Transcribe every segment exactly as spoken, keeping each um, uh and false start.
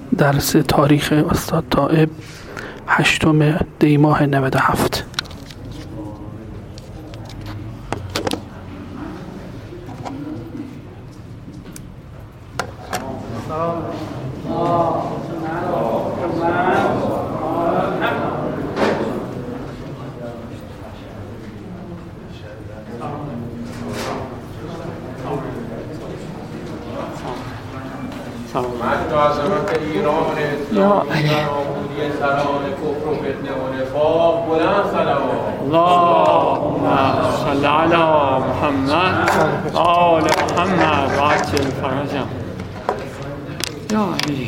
درس تاریخ استاد تائب هشتم دی ماه نود و هفت. مجد و عظمت ایران اسلامی و نابودی سران کفر و فتنه و نفاق بلند صلوات. اللهم صل علی محمد آل محمد و عجل فرجهم. یا علی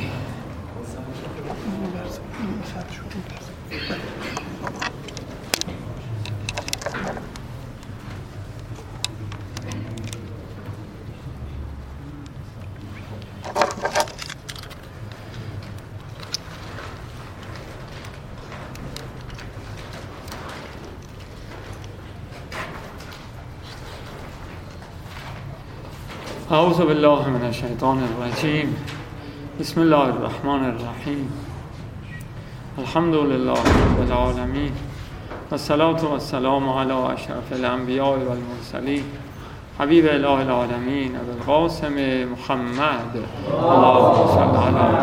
اعوذ بالله من الشیطان الرجیم. بسم الله الرحمن الرحیم. الحمد لله رب العالمین و الصلاة و السلام علی اشرف الانبیاء و المرسلین حبیب اله العالمین ابو القاسم محمد اللهم صل علی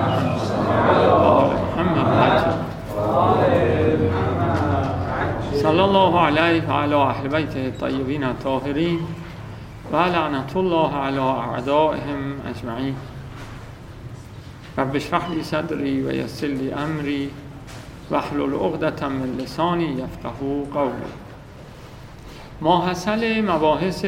محمد صلی الله علیه و علی اهل بیته الطیبین الطاهرین و لعنت الله علی اعدائهم اجمعین. رب اشرح لی صدری و یسر لی امری واحلل عقدة من لسانی یفقهوا قولی. ماحصل مباحث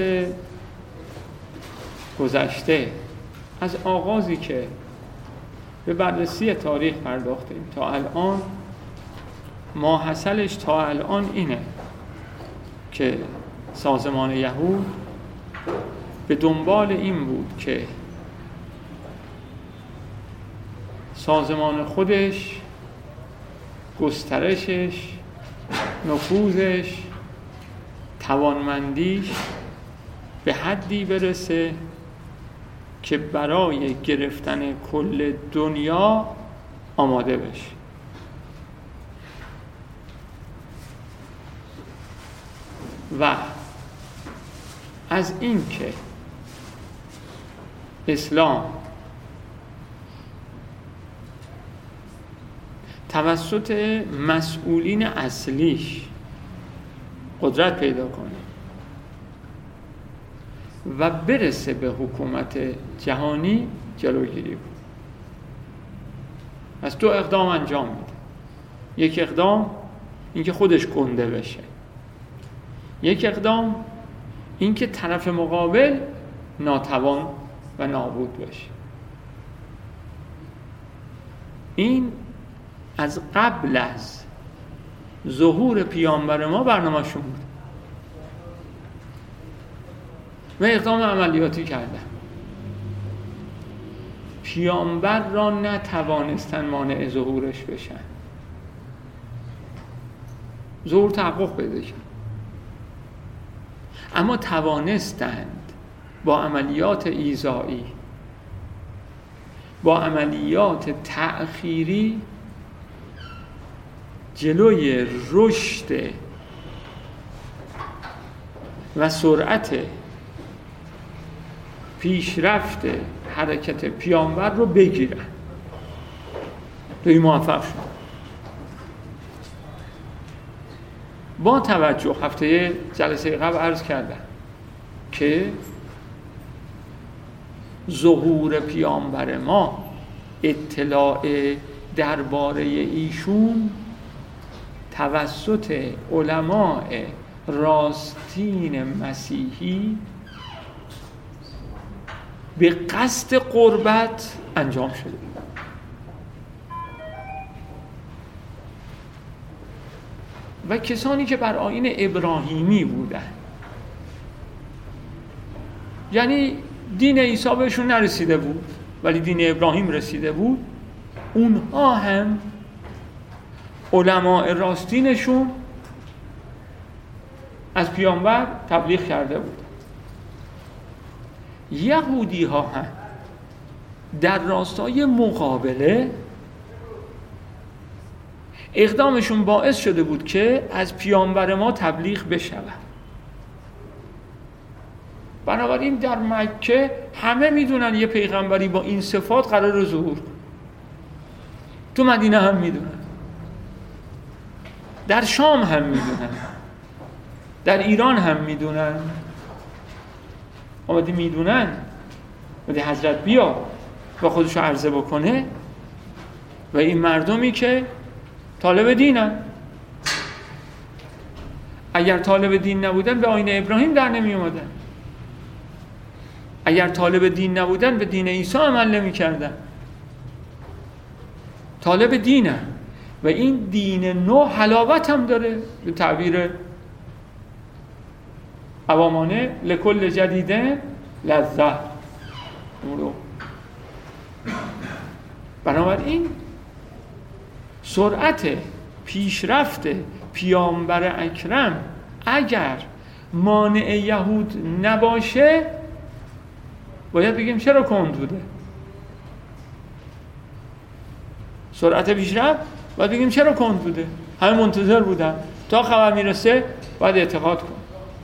گذشته از آغازی که به بررسی تاریخ پرداختیم تا الان، ماحصلش تا الان اینه که سازمان یهود به دنبال این بود که سازمان خودش، گسترشش، نفوذش، توانمندیش به حدی برسه که برای گرفتن کل دنیا آماده بشه. و از این که اسلام توسط مسئولین اصلیش قدرت پیدا کنه و برسه به حکومت جهانی جلوگیری بود. از دو اقدام انجام میده. یک اقدام اینکه خودش گنده بشه، یک اقدام اینکه طرف مقابل ناتوان و نابود بشه. این از قبل از ظهور پیامبر ما برنامه‌شون بود و اقدام عملیاتی کردن. پیامبر را نتوانستن مانع ظهورش بشن. ظهور تحقق پیدا کرد، اما توانستند با عملیات ایذایی، با عملیات تأخیری جلوی رشد و سرعت پیشرفت حرکت پیامبر رو بگیرن. به این موفق شد. با توجه هفته جلسه قبل عرض کردم که ظهور پیامبر ما، اطلاع درباره ایشون توسط علماء راستین مسیحی به قصد قربت انجام شده. و کسانی که بر آیین ابراهیمی بودن، یعنی دین عیسی بهشون نرسیده بود ولی دین ابراهیم رسیده بود، اونها هم علماء راستینشون از پیامبر تبلیغ کرده بود. یهودی ها هم در راستای مقابله اقدامشون باعث شده بود که از پیامبر ما تبلیغ بشود. بنابراین در مکه همه میدونن یه پیغمبری با این صفات قرار ظهور کنه. تو مدینه هم میدونن، در شام هم میدونن، در ایران هم میدونن. آمده میدونن بده حضرت بیا و خودشو عرضه بکنه و این مردمی که طالب دینن، اگر طالب دین نبودن به آیین ابراهیم در نمی اومدن، اگر طالب دین نبودن به دین عیسی عمل نمی کردن. طالب دینن و این دین نو حلاوت هم داره. به تعبیر عوامانه لکل جدیده لذت. بنابراین سرعت پیشرفت پیامبر اکرم اگر مانع یهود نباشه باید بگیم چرا کند بوده. سرعت پیشرفت باید بگیم چرا کند بوده. همه منتظر بودن تا خبر میرسه باید اعتقاد کن.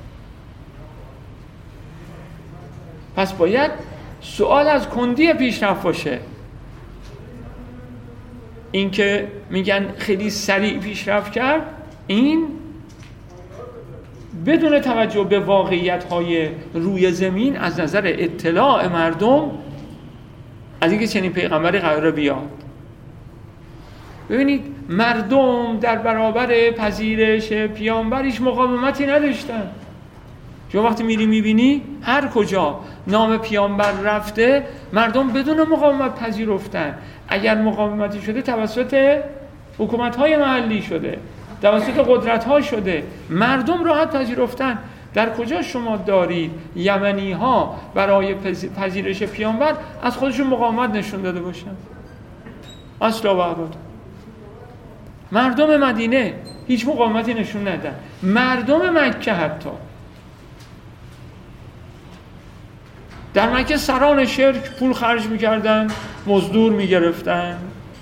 پس باید سوال از کندی پیشرفت باشه. این که میگن خیلی سریع پیشرفت کرد، این بدون توجه به واقعیت‌های روی زمین از نظر اطلاع مردم از اینکه چنین پیغمبری قراره بیاد. ببینید مردم در برابر پذیرش پیامبریش مقاومتی نداشتن. چون وقتی میری میبینی هر کجا نام پیامبر رفته مردم بدون مقاومت پذیرفتن. اگر مقاومتی شده توسط حکومت‌های محلی شده، توسط قدرت‌ها شده، مردم راحت پذیرفتن. در کجا شما دارید یمنی‌ها برای پذیرش پیامبر از خودشون مقاومت نشون داده باشن؟ اصلا و ابدا. مردم مدینه هیچ مقاومتی نشون ندادن. مردم مکه حتی در مکه سران شرک پول خرج می‌کردن، مزدور می‌گرفتن.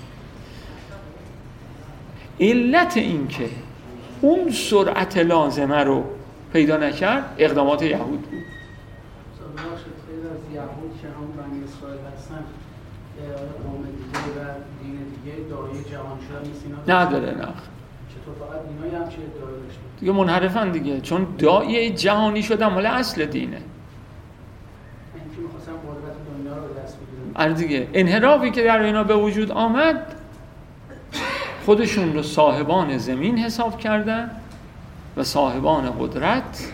علت این که اون سرعت لازمه رو پیدا نکرد اقدامات یهود بود. خیلی از یهود که هم بنی اسرائیل هستن قوم دیگه و دین دیگه دعای جهان شدن نیست اینا نداره. نه چطور فقط اینایی هم چه ادعایی داشتن دیگه منحرفن دیگه، چون داعیه جهانی شدن مال اصل دینه. اینکه می‌خواستن قدرت دنیا رو به دست بگیرن. آره دیگه انحرافی که در اینا به وجود آمد خودشون رو صاحبان زمین حساب کردن و صاحبان قدرت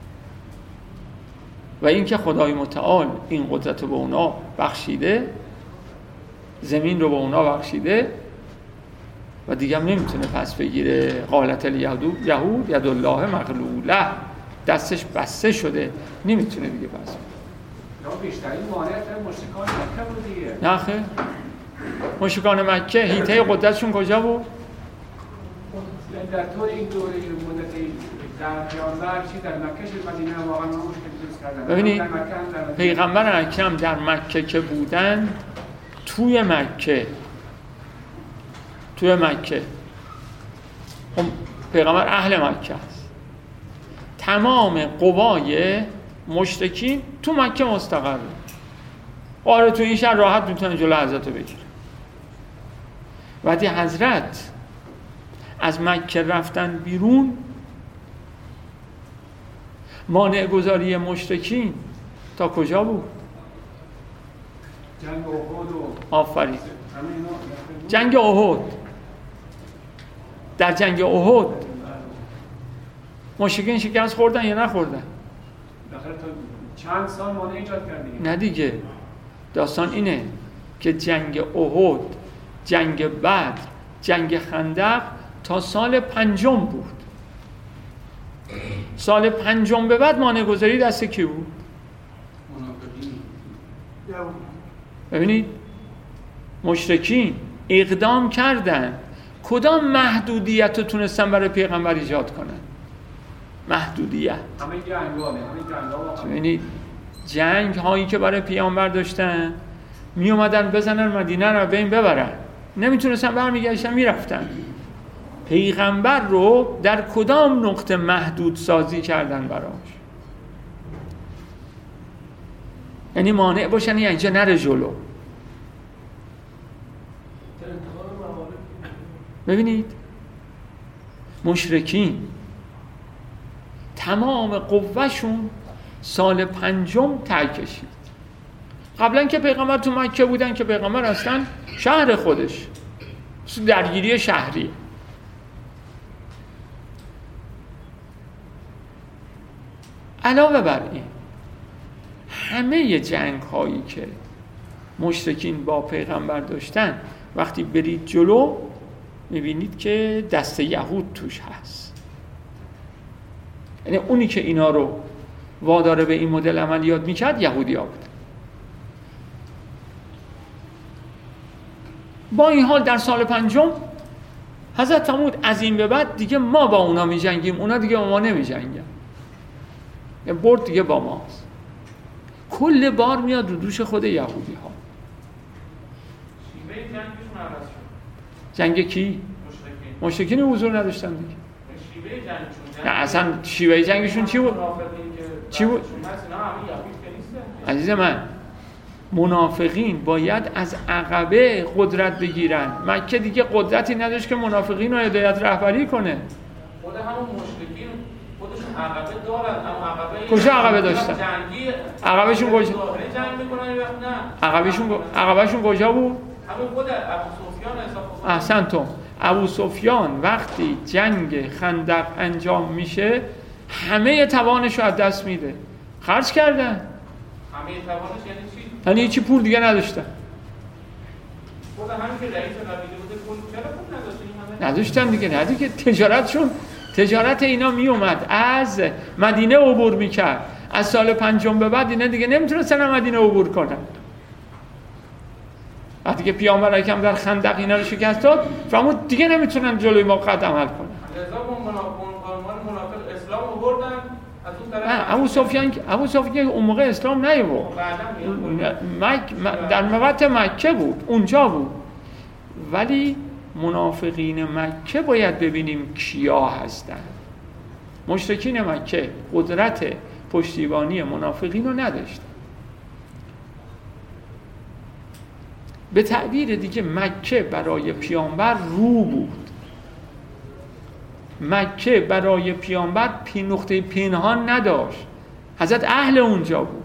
و اینکه خدای متعال این قدرت رو به اونا بخشیده، زمین رو به اونا بخشیده و دیگه هم نمیتونه پس بگیره. قالت الیهود یهود ید الله مغلوله، دستش بسته شده نمیتونه دیگه پس بگیره. بیشترین مانعیت مشرکان مکه بود دیگه. نه خیر، مشرکان مکه هیته قدرتشون کجا بود؟ در طول این دوره مدت در پیامبر چی در مکه شد، مدینه واقعا مشکل درست کردن. ببینید پیغمبر اکرم در مکه که بودن، توی مکه توی مکه پیغمبر اهل مکه است. تمام قوای مشرکین تو مکه مستقره. آره تو این شهر راحت میتونه جلو حضرت رو بگیره. وقتی حضرت از مکه رفتن بیرون، مانع گذاری مشرکین تا کجا بود؟ جنگ احد و آفرین جنگ احد. در جنگ احد مشرکین شکست خوردن یا نخوردن؟ داخل تا چند سال مانع ایجاد کردیم. نه دیگه، داستان اینه که جنگ احد، جنگ بدر، جنگ خندق تا سال پنجم بود. سال پنجم به بعد مانع گذاری دست کی بود؟ ببینید مشرکین اقدام کردن، کدام محدودیت رو تونستن برای پیغمبر ایجاد کنن؟ محدودیت. همه جنگاله، همه جنگا. ببینید جنگ هایی که برای پیامبر داشتن، می اومدن بزنن مدینه رو بین ببرن، نمیتونستن برمیگشتن میرفتن. پیغمبر رو در کدام نقطه محدود سازی کردن براش؟ یعنی مانع باشن یعنی اینجا نره جلو. ببینید مشرکین تمام قوهشون سال پنجم ته کشید. قبلا که پیغمبر تو مکه بودن که پیغمبر اصلا شهر خودش درگیری شهری. علاوه بر این همه جنگ هایی که مشرکین با پیغمبر داشتن وقتی برید جلو میبینید که دست یهود توش هست. یعنی اونی که اینا رو واداره به این مدل عملیات میکرد یهودی ها بود. با این حال در سال پنجم حضرت فرمود از این به بعد دیگه ما با اونا میجنگیم، اونا دیگه با ما نمیجنگن، برد دیگه با ماست. کل بار میاد رو دوش خود یهودی ها. شیوه جنگشون عوض شد. جنگ کی؟ مشرکین حضور نداشتن دیگه. شیوه جنگشون نه اصلا شیوه جنگشون چی بود؟ چی بود؟ عزیز من منافقین باید از عقبه قدرت بگیرن. مکه دیگه قدرتی نداشت که منافقین رو هدایت رهبری کنه. خود همون مشرکین خودشون عقبه دارن، اما عقبه کجا عقبه داشتن؟ جنگی عقبشون کجا؟ جنگ میکنن یا نه؟ عقبشون عقبشون کجا بود؟ همون خود ابو سفیان حساب کنه. احسنتم. ابو سفیان وقتی جنگ خندق انجام میشه همه توانش رو از دست میده. خرج کردن. همه توانش یعنی چی؟ یعنی هیچی پول دیگه نداشتن. خود همین که رئیس قبیله بوده پول چرا پول نداشتن؟ نداشتن دیگه. نه دیگه تجارتشون تجارت اینا می اومد از مدینه عبور میکرد. از سال پنجم به بعد اینا دیگه نمیتونستن مدینه عبور کنن. وقتی که پیامبر اکرم در خندق اینا رو شکست داد فرمود دیگه نمیتونن جلوی ما قدم عمل کنن. لذا اون منافق اسلام آوردن از اون طرف. ابو سفیان ابو سفیان اون موقع اسلام نیاورد. مکه در موقع مکه بود، اونجا بود. ولی منافقین مکه باید ببینیم کیا هستن. مشرکین مکه قدرت پشتیبانی منافقین رو نداشتن. به تعبیر دیگه مکه برای پیامبر رو بود. مکه برای پیامبر پی نقطه پنهان نداشت. حضرت اهل اونجا بود.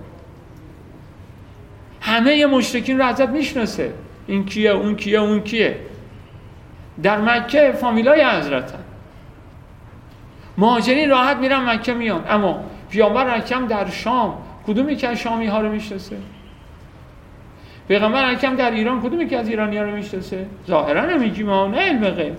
همه مشرکین رو حضرت میشناسه. این کیه، اون کیه، اون کیه. در مکه فامیلای حضرتن. مهاجرین راحت میرن مکه میان. اما پیامبر اکرم در شام کدومی که از شامی ها رو میشناسه؟ پیغمبر اکرم در ایران کدومی که از ایرانی ها رو میشناسه؟ ظاهرا نمیگیم ها، نه علم غیب.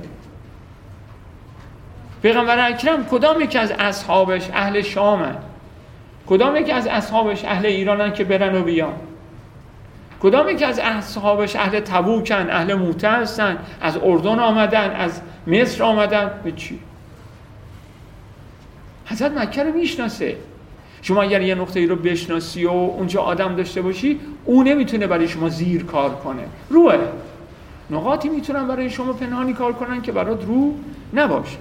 پیغمبر اکرم کدامی که از اصحابش اهل شامن؟ کدامی که از اصحابش اهل ایرانن که برن و بیان؟ کدامی که از اصحابش اهل تبوکن، اهل موته هستن، از اردن آمدن، از مصر آمدن؟ به چی؟ حضرت مکه رو میشناسه. شما اگر یه نقطه ای رو بشناسی و اونجا آدم داشته باشی، اون نمیتونه برای شما زیر کار کنه. روه. نقاطی میتونن برای شما پنهانی کار کنن که برات رو نباشه.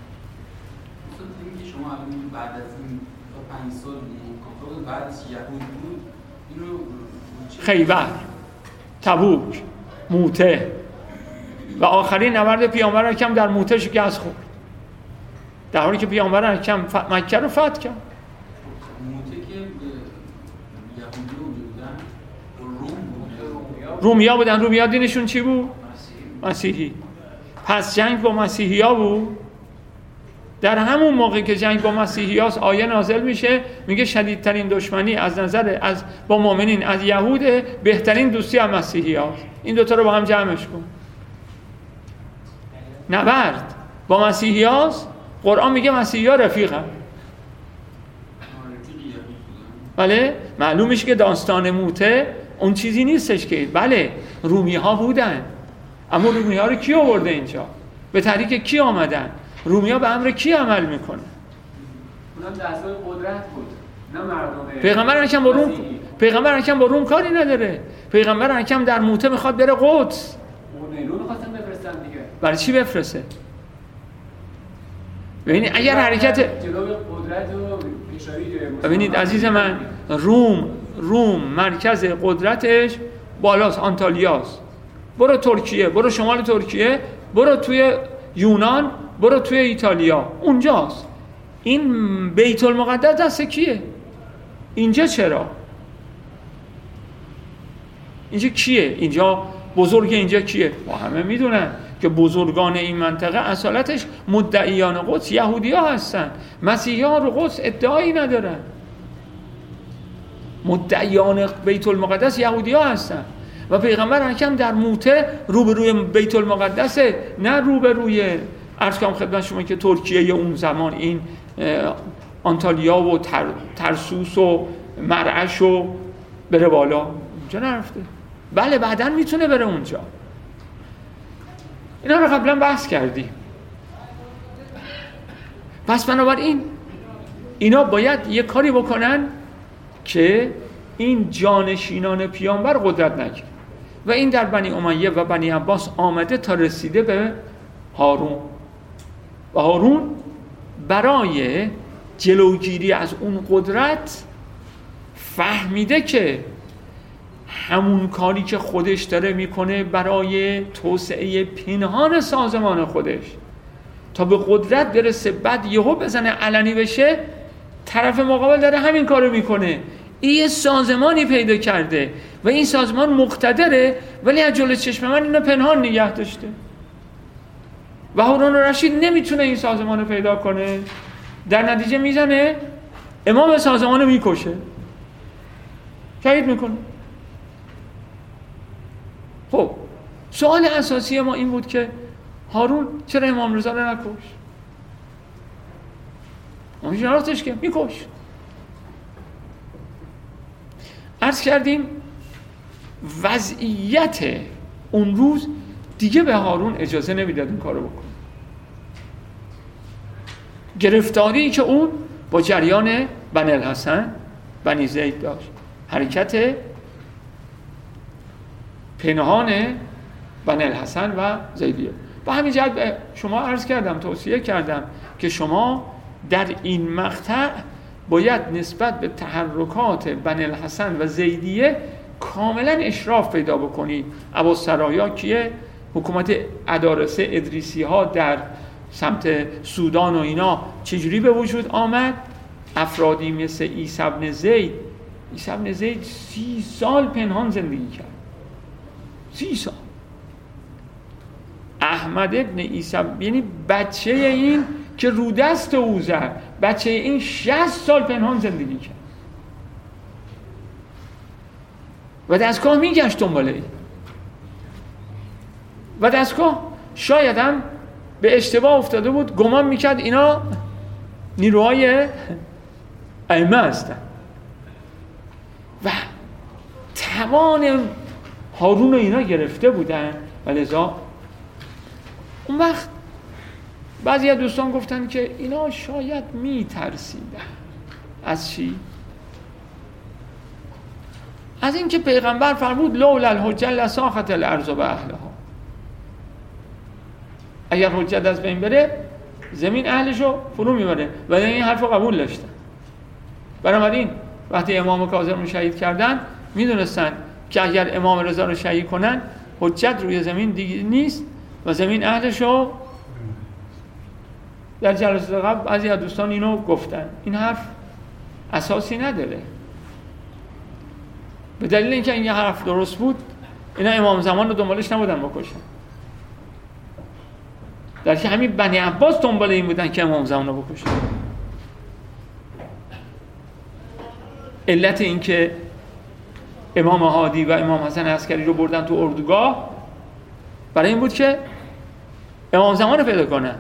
که شما الان بعد از این تا پنج سال بود، بعد از یهود بود، اینو خیبر، تبوک، موته و آخرین نبرد پیامبر اکرم در موته شکست خورد. در حالی که پیامبر اکرم مکه رو فتح کرد. موته که یهودی بودن، روم بود. رومیا بودن. رومیا دینشون چی بود؟ مسیحی. پس جنگ با مسیحی ها بود. در همون موقع که جنگ با مسیحی هاست آیه نازل میشه میگه شدیدترین دشمنی از نظر از با مؤمنین از یهود، بهترین دوستی از مسیحی هاست. این دوتا رو با هم جمعش کن. نبرد با مسیحی هاست. قرآن میگه مسیحی ها رفیق هم. بله معلوم میشه که داستان موته اون چیزی نیستش که بله رومی ها بودن، اما رومی ها رو کی آورده اینجا؟ به تحریک کی آمدن؟ رومی ها به امر کی عمل میکنه؟ اونم دستای قدرت بود، نه مردم. پیغمبر اکرم با روم پیغمبر اکرم با روم کاری نداره. پیغمبر اکرم در موته میخواد بره قدس. اون نیرو میخواستن بفرستن دیگه. برای چی بفرسته؟ ببینید اگر حرکت جلو قدرت و پیشایی ببینید عزیز من، روم روم مرکز قدرتش بالاست، آنتالیاست. برو ترکیه، برو شمال ترکیه، برو توی یونان، برو توی ایتالیا، اونجاست. این بیت المقدس دست کیه؟ اینجا چرا؟ اینجا کیه؟ اینجا بزرگ اینجا کیه؟ ما همه میدونن که بزرگان این منطقه اصالتش مدعیان قدس یهودی ها هستن. مسیحی ها رو قدس ادعایی ندارن. مدعیان بیت المقدس یهودی ها هستن و پیغمبر حکم در موته روبروی بیت المقدسه، نه روبروی عرض کنم خدمت شما که ترکیه اون زمان این آنتالیا و تر، ترسوس و مرعش و بره بالا. اونجا نرفته. بله بعداً میتونه بره اونجا. اینا رو قبلا بحث کردیم. پس بنابراین اینا باید یه کاری بکنن که این جانشینان پیامبر قدرت نگیره و این در بنی امیه و بنی عباس آمده تا رسیده به هارون و هارون برای جلوگیری از اون قدرت فهمیده که همون کاری که خودش داره میکنه برای توسعه پنهان سازمان خودش تا به قدرت برسه، بعد یهو بزنه علنی بشه، طرف مقابل داره همین کارو میکنه. این یه سازمانی پیدا کرده و این سازمان مقتدره ولی از جلوی چشم من اینو پنهان نگه داشته و هارون رشید نمیتونه این سازمان رو پیدا کنه. در نتیجه میزنه امام سازمان رو میکشه، شهید میکنه. خب سوال اساسی ما این بود که هارون چرا امام رضا رو نکش؟ ما شناختش که میکش. عرض کردیم وضعیت اون روز دیگه به هارون اجازه نمیداد این کارو بکنه. گرفتاری که اون با جریان بنی الحسن بنی زید داشت، حرکت پنهان بنی الحسن و زیدیه. با همین جهت به شما عرض کردم، توصیه کردم که شما در این مقطع باید نسبت به تحرکات بنی الحسن و زیدیه کاملا اشراف پیدا بکنید. ابوالسرایا کیه؟ حکومت ادارسه ادریسی ها در سمت سودان و اینا چجوری به وجود آمد؟ افرادی مثل عیسی بن زید. عیسی بن زید سی سال پنهان زندگی کرد، سی سال. احمد ابن عیسی، یعنی بچه این که رو دست او زد، بچه این شصت سال پنهان زندگی کرد و دستگاه میگشت دنباله ای و دستگاه شاید هم به اشتباه افتاده بود، گمان میکرد اینا نیروهای ائمه هستن و توان هارون و اینا گرفته بودن و لذا اون وقت بعضی از دوستان گفتن که اینا شاید میترسیدن از چی؟ از اینکه پیغمبر فرمود لولا الحجه لساخت الارض و اهلها، اگر حجت از بین بره زمین اهلشو فرو میبره و این حرف رو قبول داشتن. بنابراین وقتی امام کاظم رو شهید کردن میدونستن که اگر امام رضا رو شهید کنن حجت روی زمین دیگه نیست و زمین اهلشو. در جلسه قبل بعضی از دوستان اینو گفتن، این حرف اساسی نداره. به دلیل اینکه این حرف درست بود اینا امام زمان رو دنبالش نبودن بکشن، در که همین بنی عباس دنبال این بودن که امام زمان رو بکشن. علت این که امام هادی و امام حسن عسکری رو بردن تو اردوگاه برای این بود که امام زمان رو پیدا کنن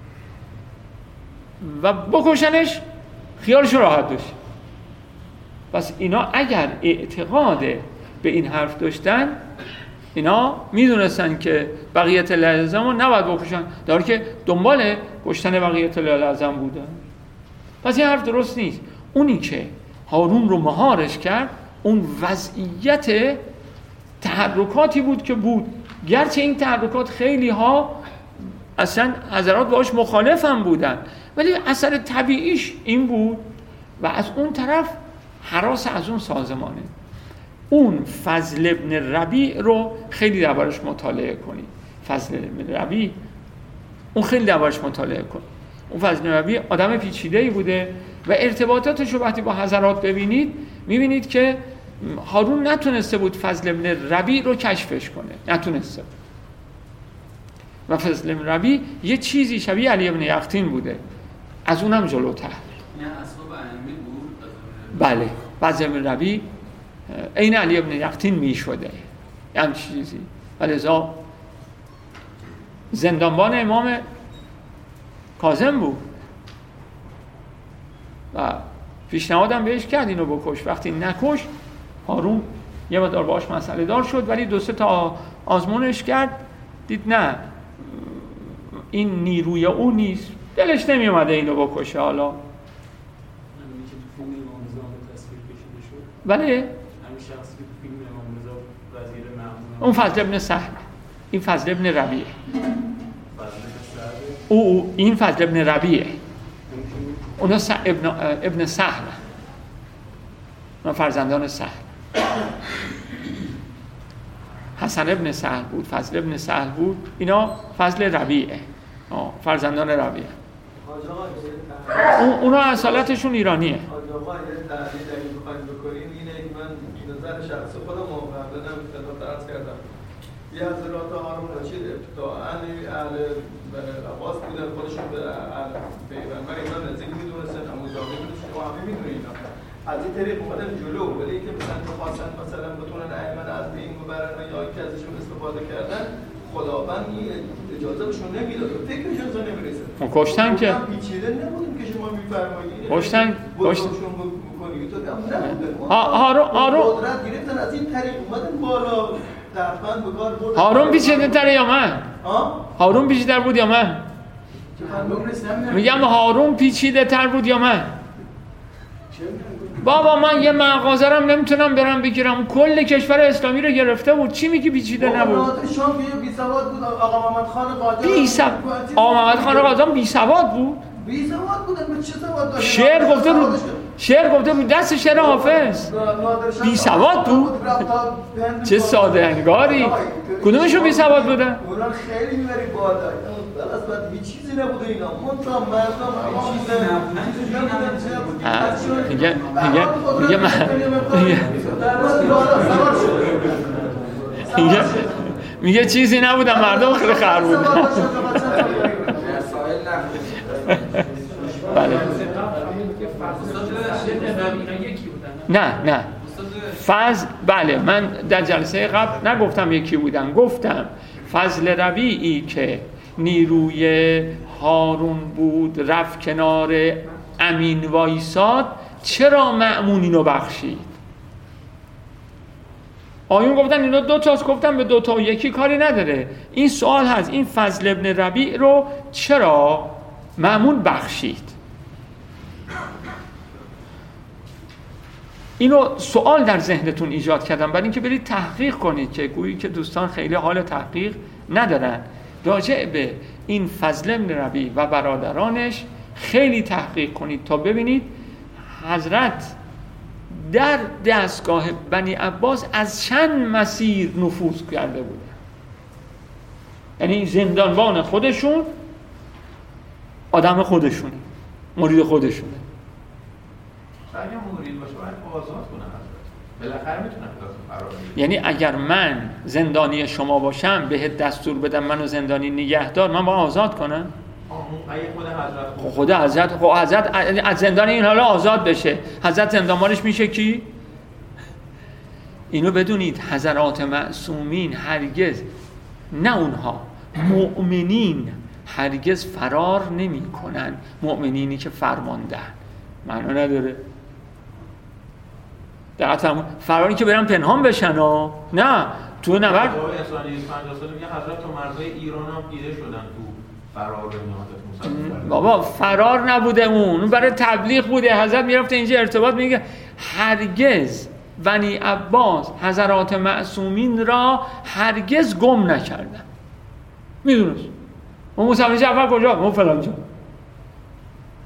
و بکشنش، خیالش راحت داشت. پس اینا اگر اعتقاد به این حرف داشتن اینا میدونستن که بقیت الاعظم رو نباید بکشن، در حالی که دنبال کشتن بقیت الاعظم بودن. پس این حرف درست نیست. اونی که هارون رو مهارش کرد اون وضعیت تحرکاتی بود که بود، گرچه این تحرکات خیلی ها اصلا حضرات باش مخالف هم بودن ولی اثر طبیعیش این بود و از اون طرف هراس از اون سازمانه. اون فضل ابن ربیع رو خیلی دربارش مطالعه کنید. فضل ابن ربیع اون خیلی دربارش مطالعه کنید. اون فضل ابن ربیع آدم پیچیده‌ای بوده و ارتباطاتش رو وقتی با حضرات ببینید میبینید که هارون نتونسته بود فضل ابن ربیع رو کشفش کنه، نتونسته بود. و فضل ابن ربیع یه چیزی شبیه علی ابن یقطین بوده، از اونم جلوتر. نه اصحاب ائمه بود. بله، فضل ابن ربیع عین علی ابن یقطین میشده، هم چیزی. ولذا زندانبان امام کاظم بود و پیشنهادم بهش کرد اینو بکش. وقتی نکش، هارون یه مقدار باهاش مسئله دار شد، ولی دو سه تا آزمونش کرد، دید نه این نیروی او نیست، دلش نمی اومده اینو بکشه. حالا بله اون فضل ابن سهل، این فضل ابن ربیعه، او, او این فضل ابن ربیعه، اونا ابن ابن سهل، اونا فرزندان سهل. حسن ابن سهل بود، فضل ابن سهل بود، اینا فضل ربیعه، فرزندان ربیعه. اون اونا اصالتشون ایرانیه. آقا اگه تعلیل اگه بخواید بکنیم اینه که من نظر شخص خودم قبلا هم خدمت عرض کردم، یه حضرات هارون رشید ابتداءً اهل عباس بودن، خودشون به اهل پیغمبر اینا نزدیک میدونستن، عمودابی میدونستن، شما همه میدونید اینا از این طریق اومدن جلو. ولی که مثلا بخواستن مثلا بتونن ائمه از بین ببرن یا که ازشون استفاده کردن، خداوند این اجازه بهشون نمیداد، فکرشون اصلا نمیرسه. کشتن که پیچیده نبودیم که شما میفرمایید کشتن کشتن بکنید. تو هم نبوده. هارون هارون قدرت گرفتن از این طریق اومدن بالا. درفن به کار بردن. هارون پیچیده تره یا من؟ ها؟ هارون پیچیده تر بود یا من؟ میگم هارون پیچیده تر بود یا من؟ بابا من یه مغازه رو نمیتونم برم بگیرم، کل کشور اسلامی رو گرفته بود، چی میگی پیچیده نبود؟ شام بی سواد بود. آقا محمد خان قاجار بی سواد. آقا محمد خان قاجار بی سواد بود؟ بی سواد بود. به چه سواد داشت؟ شعر گفته رو شعر گفته رو دست شعر حافظ. بی سواد بود؟ چه ساده انگاری. کدومشون بی سواد بودن؟ اونها خیلی میبری بالا. بس بعد هیچ چیزی نبوده اینا. منتها مردم میگه میگه میگه من میگه میگه چیزی نبودن، مردم خیلی خر بودن. بله. نه نه فضل، بله من در جلسه قبل نگفتم یکی بودن، گفتم فضل ربیعی که نیروی هارون بود رفت کنار امین وایساد، چرا مأمون اینو بخشید؟ آیون گفتن اینو دو تاست، گفتم به دو تا یکی کاری نداره. این سوال هست این فضل ابن ربیع رو چرا مأمون بخشید؟ اینو سوال در ذهنتون ایجاد کردم برای اینکه برید تحقیق کنید، که گویی که دوستان خیلی حال تحقیق ندارن. راجع به این فضل ابن ربیع و برادرانش خیلی تحقیق کنید تا ببینید حضرت در دستگاه بنی عباس از چند مسیر نفوذ کرده بوده. یعنی زندانبان خودشون، آدم خودشونه، مرید خودشونه. اگه مرید باشه باید آزاد کنه حضرت، بالاخره میتونه فرار کنه. یعنی اگر من زندانی شما باشم بهت دستور بدم منو زندانی نگهدار، من باید آزاد کنم؟ اگه خود حضرت خود حضرت خود حضرت از زندان این حالا آزاد بشه، حضرت زندانبانش میشه کی؟ اینو بدونید حضرات معصومین هرگز، نه اونها، مؤمنین هرگز فرار نمی کنن. مؤمنینی که فرماندن معنا نداره دقیقاً فراری که برن پنهان بشن ها، نه تو نبرد انسانی پنجاه سال میگه حضرت تو مرزهای ایران هم دیده شدن تو فرار نهادت. بابا فرار نبوده، اون اون برای تبلیغ بوده. حضرت میرفته اینجا ارتباط میگه هرگز بنی عباس حضرات معصومین را هرگز گم نکردن. میدونست اون موسی جعفر کجا؟ اون فلان جا.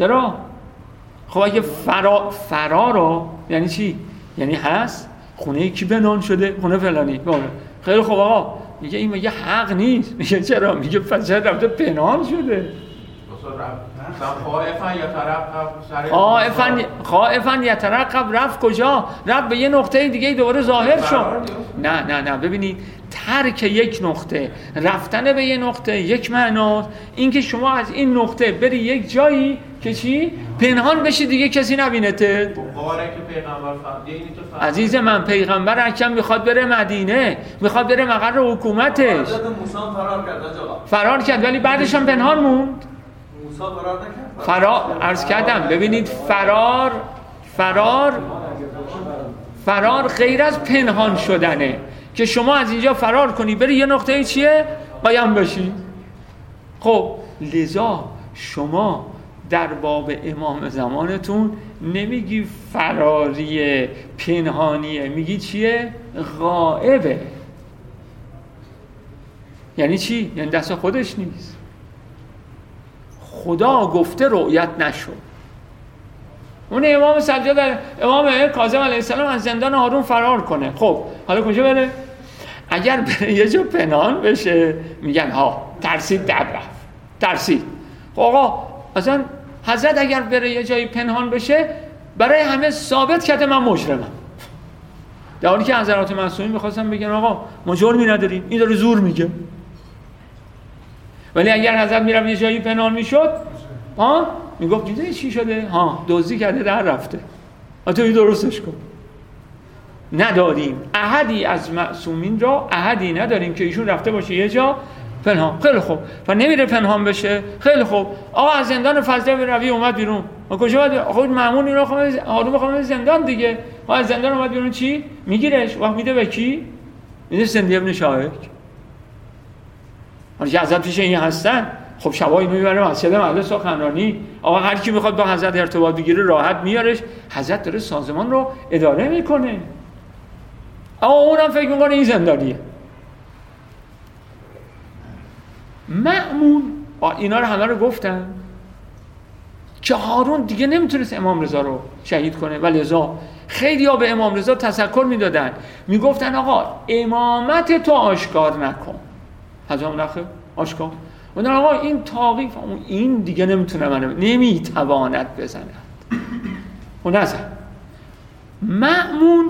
چرا؟ خب اگه فرا فرارو یعنی چی؟ یعنی هست خونه کی بنان شده؟ خونه فلانی. خیلی خوب آقا، میگه این میگه حق نیست. میگه چرا؟ میگه پس چرا رفته پنهان شده؟ خائفن خائفن یترقب رفت کجا؟ رفت به یه نقطه دیگه دوباره ظاهر شد. نه نه نه ببینید، ترک یک نقطه، رفتن به یه نقطه یک معناست، این که شما از این نقطه بری یک جایی که چی؟ پنهان بشی دیگه کسی نبینته. عزیز من، پیغمبر اکرم میخواد بره مدینه، میخواد بره مقر حکومتش. حضرت موسی فرار کرد آقا. فرار کرد ولی بعدش هم پنهان موند. موسی فرار نکرد. فرار عرض کردم ببینید، فرار فرار فرار غیر از پنهان شدنه که شما از اینجا فرار کنی بری یه نقطه چیه؟ قایم بشی. خب لذا شما در باب امام زمانتون نمیگی فراریه پنهانیه، میگی چیه؟ غائبه. یعنی چی؟ یعنی دست خودش نیست. خدا گفته رؤیت نشد. اون امام سجاد امام کاظم علیه السلام از زندان هارون فرار کنه، خب حالا کجا بره؟ اگر بره یه جا پنهان بشه میگن ها ترسید در رفت، ترسید. خب آقا اصلا حضرت اگر بره یه جایی پنهان بشه برای همه ثابت کرده من مجرمم، در حالی که حضرات معصومین میخواستن بگن آقا ما جرمی نداریم، این داره زور میگه. ولی اگر حضرت میرم یه جایی پنهان میشد ها میگفت دیدی چی شده؟ ها دزدی کرده در رفته، تو این درستش کن. نداریم احدی از معصومین را، احدی نداریم که ایشون رفته باشه یه جا پنهان. خیلی خوب، و نمیره پنهان بشه. خیلی خوب، آقا از زندان فضله بن رویه اومد بیرون، ما کجا باید؟ آقا مأمون اینا خواهد هارون بخواد زندان دیگه. آقا از زندان اومد بیرون چی میگیرش؟ وقت میده به کی؟ میده سندی ابن شاهک. حالا که حضرت پیش این هستن، خب شبا اینو میبره مسجد محل سخنرانی. آقا هر کی میخواد با حضرت ارتباط بگیره راحت میارش. حضرت داره سازمان رو اداره میکنه. آقا اونم فکر میکنه این زندانیه. مأمون اینا رو همه رو گفتن که هارون دیگه نمیتونست امام رضا رو شهید کنه، ولی لذا خیلی ها به امام رضا تذکر میدادن، میگفتن آقا امامت تو آشکار نکن. حضرت نخه آشکار و آقا این تاقی این دیگه نمیتونه منو نمیتواند بزند و نزد. مأمون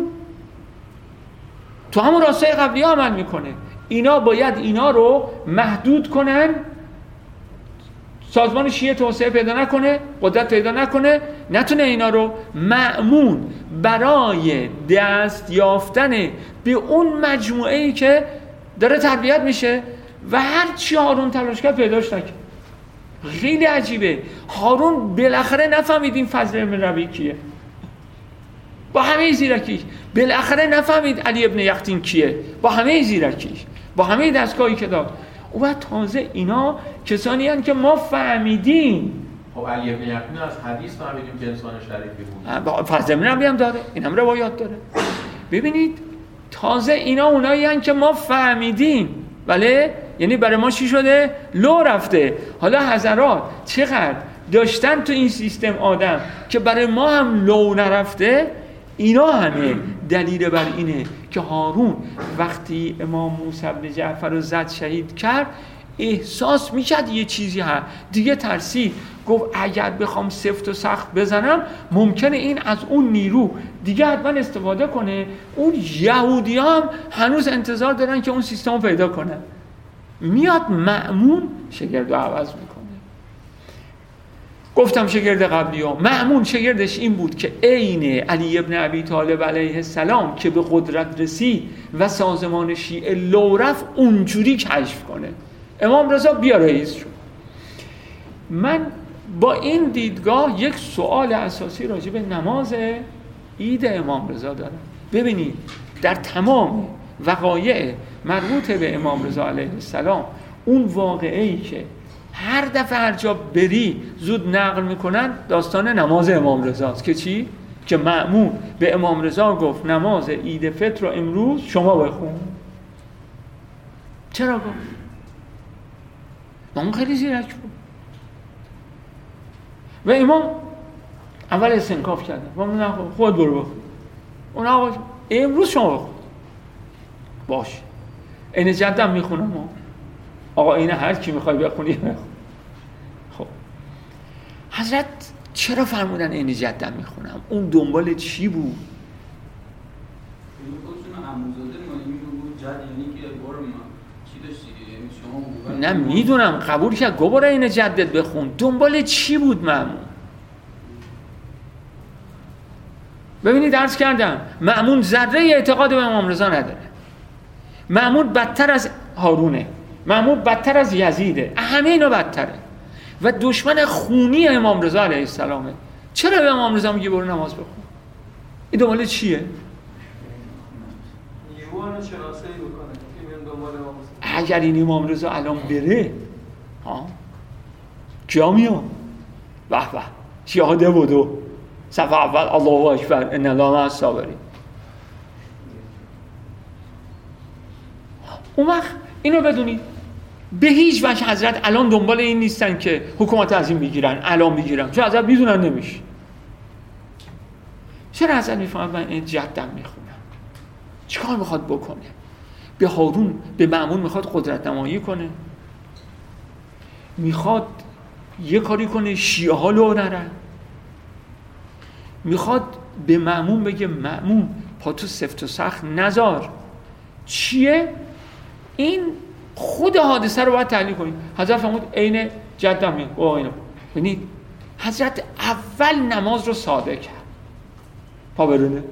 تو همون راستای قبلی ها عمل میکنه. اینا باید اینا رو محدود کنن، سازمان شیعه توسعه پیدا نکنه، قدرت پیدا نکنه، نتونه اینا رو. مأمون برای دست یافتن به اون مجموعه‌ای که داره تربیت میشه و هر چی هارون تلاش کرد پیداش نکرد. خیلی عجیبه، هارون بالاخره نفهمید این فضل بن ربیع کیه، با همه زیرکیش بالاخره نفهمید علی ابن یقطین کیه، با همه زیرکیش، با همه دستگاهی که داد. و بعد تازه اینا کسانی هستند که ما فهمیدیم. خب علی ابن یقطین از حدیث فهمیدیم که انسان شریفی بود. فضل بن ربیع هم داره، این هم روایات داره. ببینید تازه اینا اونایی هستند که ما فهمیدیم، ولی یعنی برای ما چی شده؟ لو رفته. حالا حضرات چقدر داشتن تو این سیستم آدم که برای ما هم لو نرفته. اینا همه دلیل بر اینه که هارون وقتی امام موسی بن جعفر رو زد شهید کرد احساس میکرد یه چیزی هست دیگه، ترسید، گفت اگر بخوام سفت و سخت بزنم ممکنه این از اون نیرو دیگه حتما استفاده کنه. اون یهودی هم هنوز انتظار دارن که اون سیستم رو پیدا کنن. میاد مأمون شگرد رو عوض میکنه. گفتم شگرد قبلی ها، مأمون شگردش این بود که عین علی ابن ابی طالب علیه السلام که به قدرت رسید و سازمان شیعه لو رفت اونجوری کشف کنه. امام رضا بیا رئیس شد. من با این دیدگاه یک سوال اساسی راجع به نماز عید امام رضا دارم. ببینید در تمام وقایع مربوط به امام رضا علیه السلام اون واقعه‌ای که هر دفعه هر جا بری زود نقل میکنن داستان نماز امام رضاست که چی؟ که مأمون به امام رضا گفت نماز عید فطر رو امروز شما بخون. چرا گفت؟ اون خیلی زیرک بود. و امام اول استنکاف کرده و من خود برو بخون. اون آقا امروز شما بخون. باشه. این جدم میخونم. آقا این هر کی میخوای بخونی بخون. خب حضرت چرا فرمودن این جدم میخونم؟ اون دنبال چی بود؟ نه میدونم قبول کرد گوباره این جدت بخون. دنبال چی بود مأمون؟ ببینید عرض کردم مأمون ذره اعتقاد به امام رضا نداره. مأمون بدتر از هارونه، مأمون بدتر از یزیده، همه اینا بدتره و دشمن خونی امام رضا علیه السلامه. چرا به امام رضا میگه برو نماز بخون؟ این دنبال چیه؟ اگر این امام رضا الان بره ها کیا میان؟ به به شهاده بودو صفحه اول الله اکبر ان الله مع الصابرین. اون وقت اینو بدونید به هیچ وجه حضرت الان دنبال این نیستن که حکومت از این بگیرن الان بگیرن، چون حضرت میدونن نمیشه. چرا حضرت میفهمد من این جدم میخونم؟ چیکار میخواد بکنه؟ به هارون به مأمون میخواد قدرت نمایی کنه، میخواد یه کاری کنه شیعه ها لو نرن، میخواد به مأمون بگه مأمون پا تو سفت و سخت نذار. چیه؟ این خود حادثه رو باید تحلیل کنید. حضرت فرمود عین جدم میاد. او اینا ببینید حضرت اول نماز رو ساده کرد پا برونه،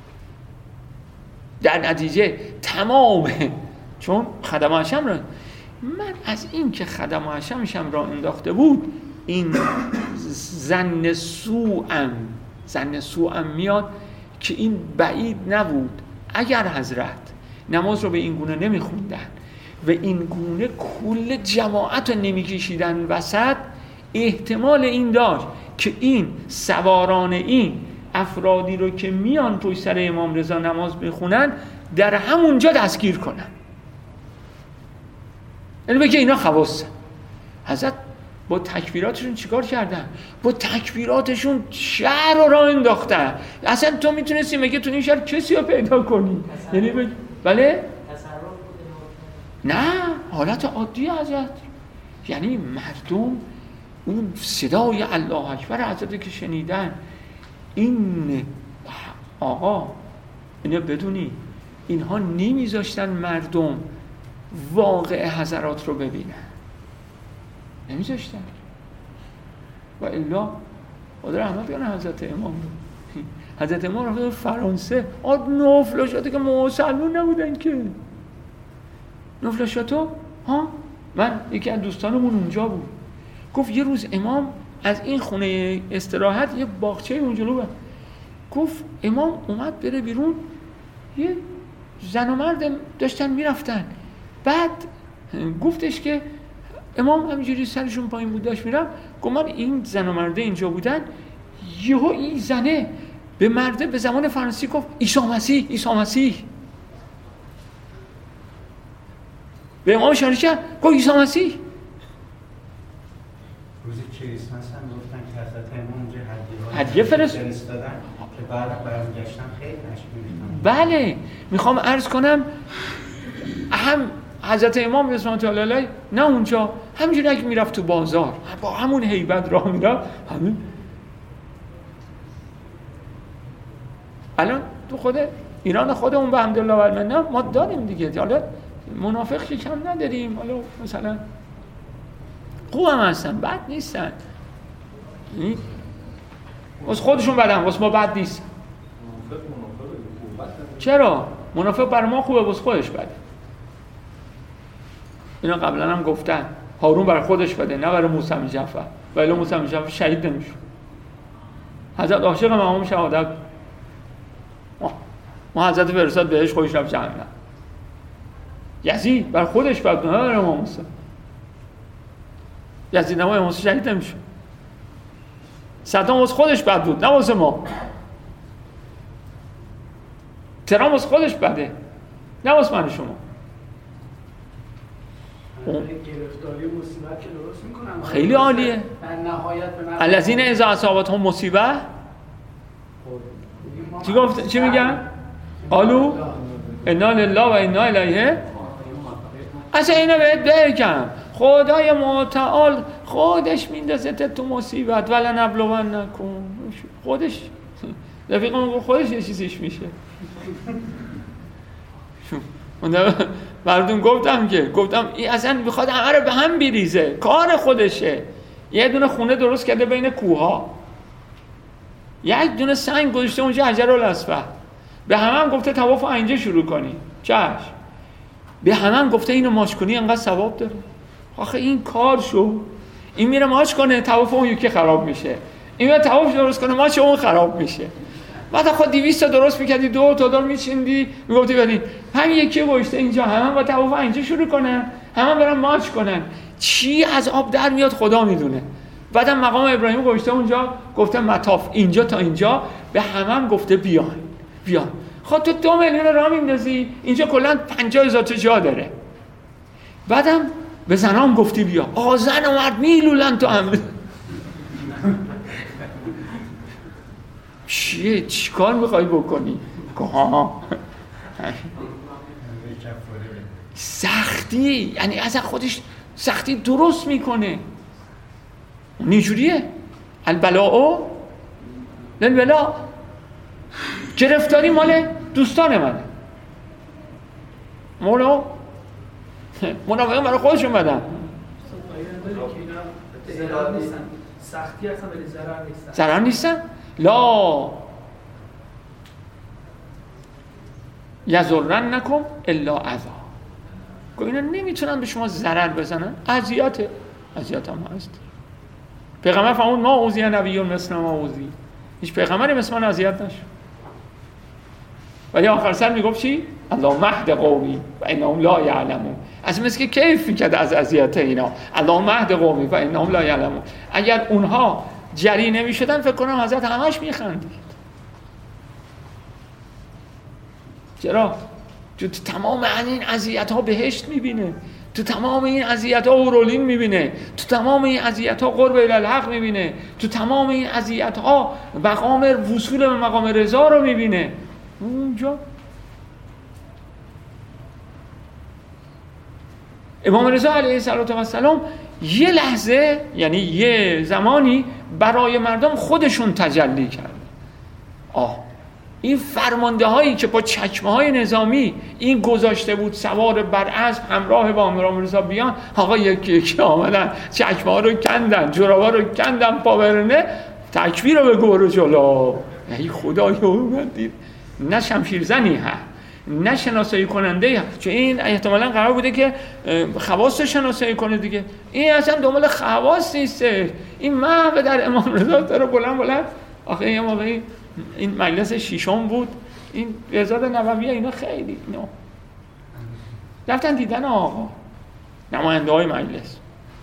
در نتیجه تمام چون خدم حشم را من از این که خدم حشمشم را انداخته بود این زن سوءم زن سوءم میاد که این بعید نبود اگر حضرت نماز رو به این گونه نمیخوندن و این گونه کل جماعت رو نمیکشیدن وسط، احتمال این داشت که این سواران این افرادی رو که میان پشت سر امام رضا نماز بخونن در همونجا دستگیر کنن، یعنی بگه اینا خواصن. حضرت با تکبیراتشون چیکار کردن؟ با تکبیراتشون شهر رو راه انداختن. اصلا تو میتونستی مگه تو این شهر کسی رو پیدا کنی؟ یعنی بگه بله؟ نه حالت عادی حضرت، یعنی مردم اون صدای الله اکبر حضرت که شنیدن، این آقا اینو بدونی اینها نمیذاشتن مردم واقع حضرات رو ببینن، نمیذاشتن. و الا خدا رحمت کنه حضرت امام رو. حضرت امام رو فرانسه آد نفلاشاته که مسلمون نبودن که نفلاشاتو ها. من یکی از دوستانمون اونجا بود گفت یه روز امام از این خونه استراحت یه باغچه اونجلو بود، گفت امام اومد بره بیرون، یه زن و مرد داشتن میرفتن، بعد گفتش که امام همینجوری سرشون پایین بود داشت میرم، گفت من این زن و مرده اینجا بودن، یهو این زنه به مرده به زمان فرانسوی گفت عیسی مسیح عیسی مسیح. به امام اشاره کرد گفت عیسی مسیح. روز کریسمس هم گفتن که حضرت امام اونجا هدیه فرستادن که بعد برگشتن خیلی نشون. بله میخوام عرض کنم هم حضرت امام رضوان الله علیه نه اونجا همینجوری که میرفت تو بازار با همون هیبت راه میرفت همین. الان تو خود ایران خودمون به حمدالله و المنه ما داریم دیگه، حالا منافق که کم نداریم، حالا مثلا خوب هم هستن بد نیستن، واسه خودشون بدن واسه ما بد نیست. چرا؟ منافق برای ما خوبه واسه خودش بده. اینا قبلا هم گفتن هارون برای خودش بده نه برای موسی بن جعفر، ولی موسی بن جعفر شهید نمیشه. حضرت عاشق مقام شهادت، ما حضرت فرستاد بهش خودش رفت جهنم. یزید برای خودش بده نه برای امام موسی. یزید نمای امام موسی شهید نمیشه. صدام واسه خودش بد بود نه واسه ما. ترام واسه خودش بده نه واسه من شما. گرفتاری مصیبت که درست میکنن خیلی عالیه. در نهایت به من الذین اذا اصابتهم مصیبه چی گفت؟ چی میگن؟ قالوا انا لله و انا الیه. اصلا اینو بهت بگم خدای متعال خودش میندازه تو مصیبت ولا نبلون نکن خودش رفیقم خودش یه چیزیش میشه. من براتون گفتم که گفتم این اصلا میخواد همه رو به هم بریزه، کار خودشه. یه دونه خونه درست کرده بین کوها، یک دونه سنگ گذاشته اونجا حجرالاسود، به همه هم گفته طواف اینجا شروع کنی، چشم. به همه هم گفته اینو ماچ کنی انقدر ثواب داره. آخه این کار شو، این میره ماچ کنه طواف اون یکی خراب میشه، این میره طواف درست کنه ماچ اون خراب میشه. بعد خود دویست تا درست میکردی، دو تا دور میچیندی، میگفتی برین همین یکی گوشته اینجا، همه با طواف اینجا شروع کنن، همه برن ماچ کنن، چی از آب در میاد خدا میدونه. بعدم مقام ابراهیم گوشته اونجا، گفته مطاف اینجا تا اینجا، به همه هم گفته بیان بیان. خود تو دو میلیون راه میندازی، اینجا کلا پنجاه هزار تا جا داره. بعدم به زنام گفتی بیا، آقا زن اومد میلولن تو هم. چیه؟ چی کار میخوای بکنی؟ ها سختی، یعنی اصلا خودش سختی درست میکنه. نیجوریه البلاء للبلاء. گرفتاری مال دوستان منه، مولا منافقین برای خودشون بدن. سختی هستن ولی ضرر نیستن. ضرر نیستن؟ لا یضرنکم الا اذی. گو اینا نمیتونن به شما ضرر بزنن، اذیت اذیت هم هست. پیغمبر فرمود ما اوذی نبی مثل ما اوذی، هیچ پیغمبری مثل من اذیت نشد. ولی آخر سر میگفت چی؟ الله مهد قومی و انهم لا یعلمون. از مثل که کیف میکرد از اذیت اینا. الله مهد قومی و انهم لا یعلمون. اگر اونها جری نمیشدن فکر کنم حضرت همش میخندید. چرا؟ تو تمام این اذیت ها بهشت میبینه، تو تمام این اذیت ها اورولین میبینه، تو تمام این اذیت ها قرب الالحق میبینه، تو تمام این اذیت ها مقام وصول به مقام رضا رو میبینه. اونجا امام رضا علیه السلام یه لحظه، یعنی یه زمانی برای مردم خودشون تجلی کرد. آه این فرمانده هایی که با چکمه های نظامی این گذاشته بود سوار بر اسب همراه با امام رضا بیان، آقا یکی یکی آمدن چکمه ها رو کندن، جورابا رو کندن، پاورنه تکبیر رو بگو برو جلو. ای خدای اومد دید نه شمشیرزنی ها، نه شناسایی کننده ها، چون این احتمالاً قرار بوده که خواص رو شناسایی کنه دیگه. این اصلا دنبال خواص نیسته، این محو در امام رضا داره بلند بلند. آخه یه موقعی این مجلس شیشم بود، این رضا نبویه اینا خیلی اینا رفتن دیدن آقا نماینده های مجلس،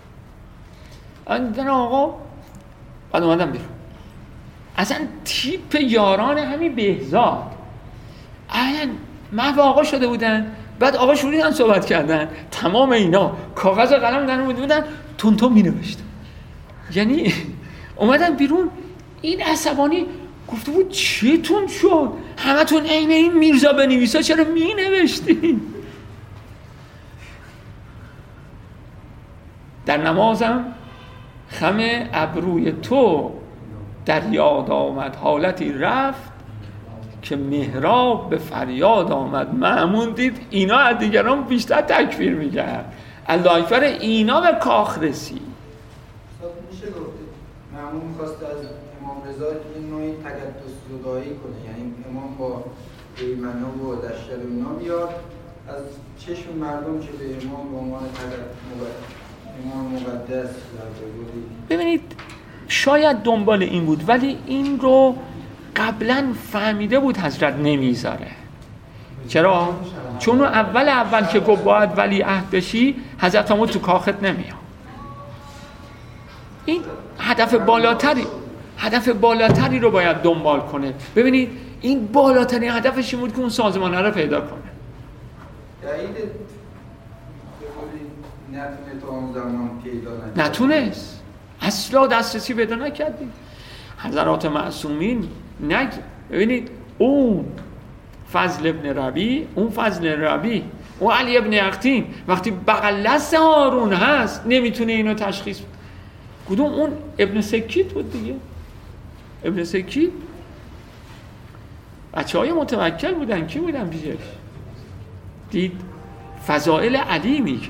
دیدن آقا، بعد اومدن بیرون. اصلا تیپ یاران همین بهزاد اصلا محو آقا شده بودن. بعد آقا شروعیدن صحبت کردن، تمام اینا کاغذ و قلم در بوده بودن، تون تون می نوشتن. یعنی اومدن بیرون، این عصبانی گفته بود چیتون شد؟ همه تون عین این میرزا بنویسا چرا می نوشتین؟ در نمازم خم ابروی تو در یاد آمد، حالتی رفت که محراب به فریاد آمد. مأمون دید اینا از دیگران بیشتر تکفیر می‌کرد، الله اکبر، اینا به کاخ رسید. میشه گفت مأمون می‌خواست از امام رضا این نوعی تقدس زدایی کنه، یعنی امام با ایمنا و دشتر و اینا بیاد از چشم مردم که به امام به عنوان امام مقدس. ببینید شاید دنبال این بود، ولی این رو قبلا فهمیده بود حضرت نمیذاره. چرا؟ چون اول اول که گفت باید ولی عهد بشی، حضرت همون تو کاخت نمیاد. این هدف بالاتری هدف بالاتری رو باید دنبال کنه. ببینید این بالاترین هدفش این بود که اون سازمانه رو پیدا کنه. دلیل نتونه تا اون زمان پیدا نکنه. نتونست، اصلا دسترسی پیدا نکردیم. حضرات معصومین نگ ببینید اون فضل ابن ربی، اون فضل ربی، اون علی ابن اختیم وقتی بغل دست هارون هست نمیتونه اینو تشخیص بده. کدوم؟ اون ابن سکیت بود دیگه. ابن سکیت بچه های متوکل بودن. کی بودن پیشش؟ دید فضائل علی میگه.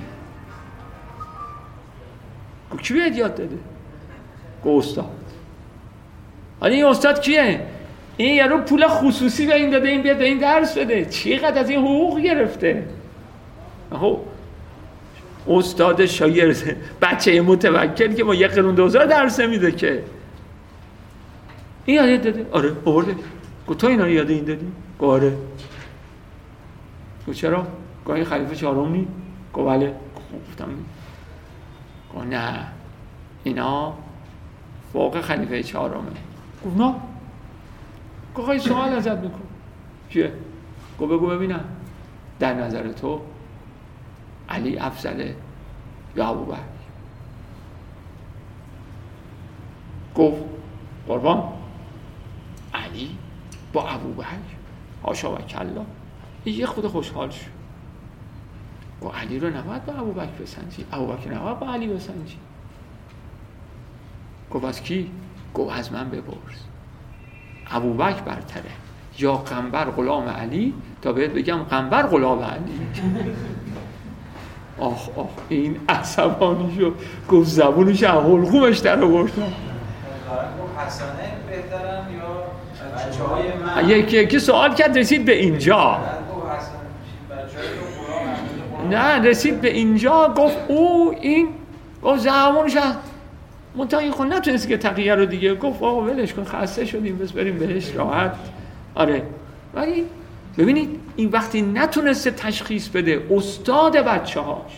کی بهت یاد داده؟ گو استاد. حالا این استاد کیه؟ این یارو پول خصوصی به این داده این بیاد به این درس بده. چقدر از این حقوق گرفته؟ اهو استاد شاگرد بچه متوکل که با یک قرون دوزار درس میده که این یاد داده؟ آره آورده. گفت تو اینا رو یاد این دادی؟ گفت آره. گفت چرا؟ گفت این خلیفه چهارم نی؟ گفت بله. گفتم نی. گفت نه اینا فوق خلیفه چهارمه. گفت نه. گفت خیلی سوال ازت میکن. چیه؟ گفت بگو ببینم در نظر تو علی افضله یا ابوبکر؟ گفت قربان علی با ابوبکر حاشا و کلا. یه خود خوشحال شد. گفت علی رو نباید با ابوبکر بسنجی، ابوبکر نباید با علی بسنجی. گفت از کی؟ گفت از من بپرس. ابوبکر برتره یا قنبر غلام علی تا بهت بگم قنبر غلام علی. آخ آخ این عصبانی شد. گفت زبونش از حلقومش در آوردن. گفت حسنه بهترن یا بچه‌های من؟ یکی یکی سوال کرد رسید به اینجا. نه رسید به اینجا گفت او این گفت زبونش از منتها این خود نتونست که تقیه رو دیگه گفت آقا ولش کن خسته شدیم بس بریم بهش راحت. آره ولی ببینید این وقتی نتونسته تشخیص بده استاد بچه هاش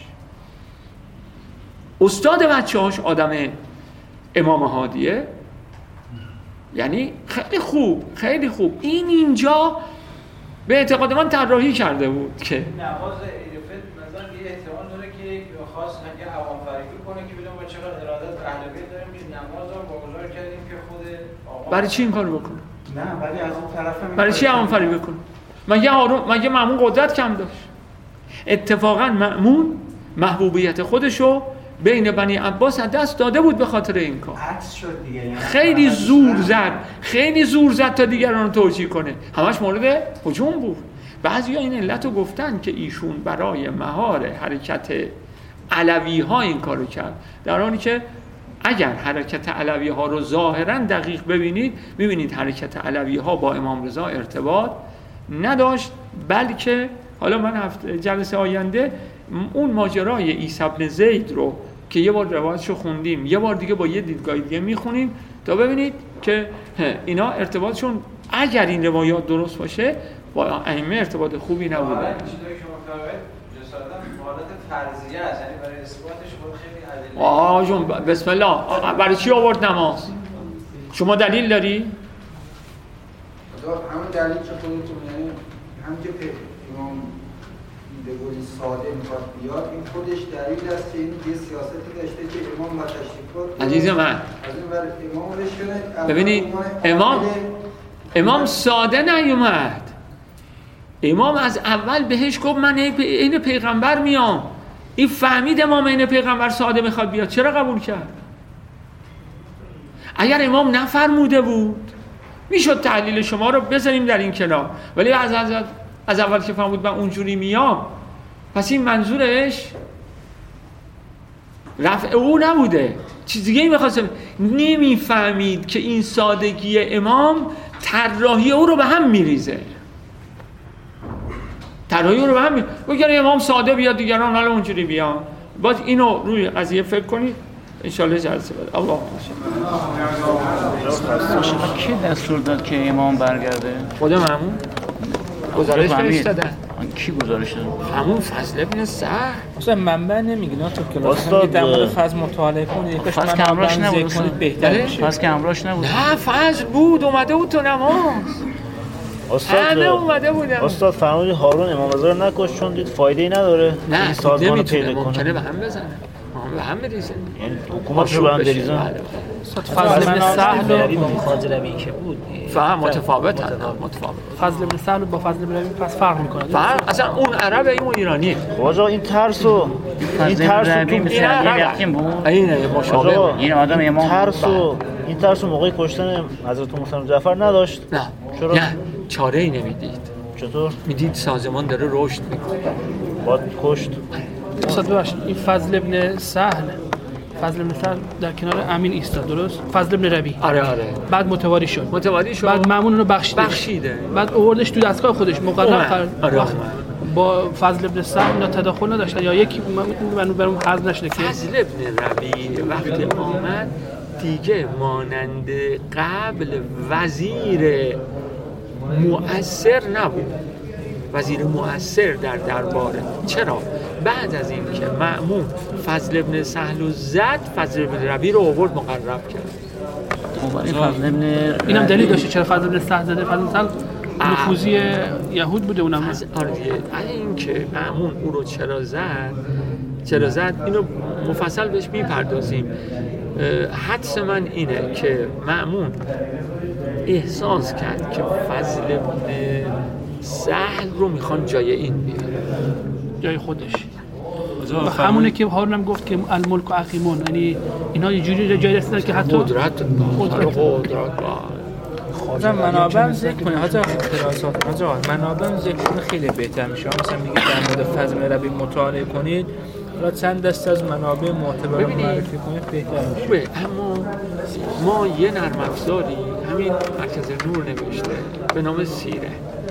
استاد بچه هاش آدم امام هادیه، یعنی خیلی خوب خیلی خوب این اینجا به اعتقاد من طراحی کرده بود که نماز ایرفت مثلا یه احتمال داره که خاص نگه عوام فریبی کنه که ببینم با چقدر ارادت اهل بیت داریم که نماز رو واگذار کردیم که خود آقا برای چی این کارو بکنه؟ نه ولی از اون طرف برای چی عوام فریبی بکنه؟ مگه هارون مگه مأمون قدرت کم داشت؟ اتفاقا مأمون محبوبیت خودشو بین بنی عباس از دست داده بود به خاطر این کار. عکس شد دیگه. خیلی زور زد خیلی زور زد تا دیگران رو توجیه کنه. همش مورد هجوم بود. بعضیا این علت رو گفتن که ایشون برای مهار حرکت علوی ها این کارو کرد، در حالی که اگر حرکت علوی ها رو ظاهرا دقیق ببینید میبینید حرکت علوی ها با امام رضا ارتباط نداشت، بلکه حالا من هفته جلسه آینده اون ماجرای عیسی بن زید رو که یه بار روایتشو خوندیم یه بار دیگه با یه دیدگاه دیگه میخونیم تا ببینید که اینا ارتباطشون اگر این روایات درست باشه با ائمه ارتباط خوبی نبوده. چیزایی که متوجه جسارتا حالت فرضیه است، یعنی برای اثباتش خود خیلی ادله. آه جون بسم الله. برای چی آورد نماز؟ شما دلیل داری؟ همون دلیل که خودتون یعنی هم که امام به قولی ساده میخواد بیاد این خودش دلیل است که این یه سیاستی داشته که امام با تشریفات عزیز من از این ور امام رشونه. ببینید امام امام ساده نیومد. امام از اول بهش گفت من این پیغمبر میام. این فهمید امام این پیغمبر ساده میخواد بیاد، چرا قبول کرد؟ اگر امام نفرموده بود میشد تحلیل شما رو بذاریم در این کنار، ولی از از از اول که فهمید من اونجوری میام پس این منظورش رفع او نبوده، چیز دیگه میخواستم. نمیفهمید که این سادگی امام طراحی او رو به هم میریزه. طراحی او رو به هم میریزه. بگید امام ساده بیاد دیگران حالا اونجوری بیان. باز اینو روی قضیه فکر کنید ان شاء الله جلسه بعد. الله ماشاءالله. کی دستور داد که امام برگرده؟ خود مأمون گزارش فرستادن. کی گزارش داد؟ همون فضل ابن سهل. اصلا منبع نمیگه نه تو کلاس هم در مورد فضل مطالعه کنید. پس که امراش نبود. بهتره. پس که امراش نبود. نه فضل بود اومده بود تو نماز. همه اومده بودن. استاد فرمودید هارون امام رضا رو نکش چون دید فایده‌ای نداره. نه این سازمانو پیدا کنه. ممکنه به هم بزنه. به هم بریزه. یعنی حکومت رو به هم بریزن. استاد فضل بن سهل با فاضل ربی که بود فهم متفاوت هستن متفاوت. فضل بن سهل با فضل بن ربی پس فرق میکنه. فرق اصلا اون عربه این ایرانیه. آقا این ترسو این ترسو تو یقین بود. اینه مشابه. این آدم امام ترسو این ترسو موقع کشتن حضرت موسی جعفر نداشت. نه. چرا؟ نه چاره ای نمیدید. چطور؟ میدید سازمان داره رشد میکنه. باید کشت. استاد ببخشید این فضل ابن سهل فضل ابن سهل در کنار امین ایستاد درست؟ فضل ابن ربی. آره آره. بعد متواری شد. متواری شد. بعد مأمون رو بخشید. بخشیده. بعد آوردش تو دستگاه خودش مقرر قرار. آره. با فضل ابن سهل اینا تداخل نداشتن یا یکی من برام حظ نشده که فضل ابن ربی وقتی آمد دیگه مانند قبل وزیر مؤثر نبود. وزیر مؤثر در درباره. چرا؟ بعد از این که مأمون فضل ابن سهل و زد فضل ابن ربی رو آورد مقرب کرد. خب این فضل ابن اینم دلیل داشته چرا فضل ابن سهل زده. فضل ابن سهل نفوذی یهود بوده اونم. آره این که مأمون او رو چرا زد چرا زد اینو مفصل بهش میپردازیم. حدس من اینه که مأمون احساس کرد که فضل ابن سهل رو میخوان جای این بیارن جای خودش. و همونه که هارون هم گفت که الملک و اخیمون یعنی اینا یه جوری جای رسیدن که حتی قدرت قدرت حاضر منابع ذکر کنه حاضر اعتراضات حاضر منابع ذکر کنه خیلی بهتر میشه. مثلا میگه در مورد فضل ربی مطالعه کنید حالا چند دسته از منابع معتبر رو معرفی کنید بهتر میشه. خوبه اما ما یه نرم افزاری همین مرکز نور نوشته به نام سیره.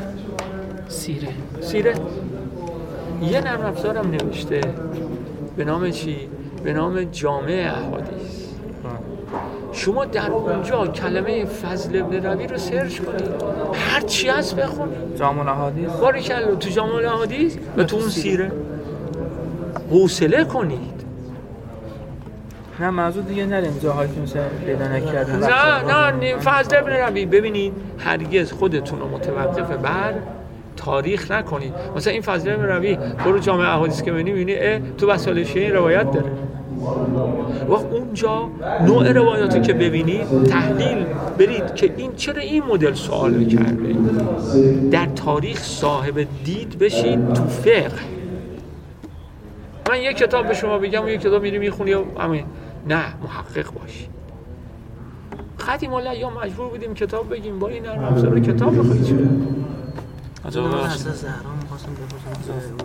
سیره سیره یه نرم افزار هم نوشته به نام چی؟ به نام جامع احادیث. شما در اونجا کلمه فضل ابن ربی رو سرچ کنید هر چی هست بخونید. جامع احادیث باریکلا تو جامع احادیث و تو اون سیره حوصله کنید. نه منظور دیگه نریم جاهایی که مثلا پیدا نکردن. نه نه فضل ابن ربی ببینید هرگز خودتون رو متوقف بر تاریخ نکنید. مثلا این فضل ابن ربی برو جامع احادیث که ببینی میبینی تو وسائل شیعه این روایت داره. وقت اونجا نوع روایاتی که ببینید تحلیل برید که این چرا این مدل سوال میکرده. در تاریخ صاحب دید بشید تو فقه. من یک کتاب به شما بگم و یک کتاب میری میخونی و همین نه محقق باشی. قدیم الایام مجبور بودیم کتاب بگیم با این نرم افزار کتاب بخونید. چرا؟ از زهرا می‌خواستم بپرسم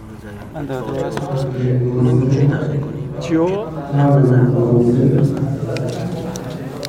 من در درست اونم اینجوری داخل کنیم چیو؟ از زهرا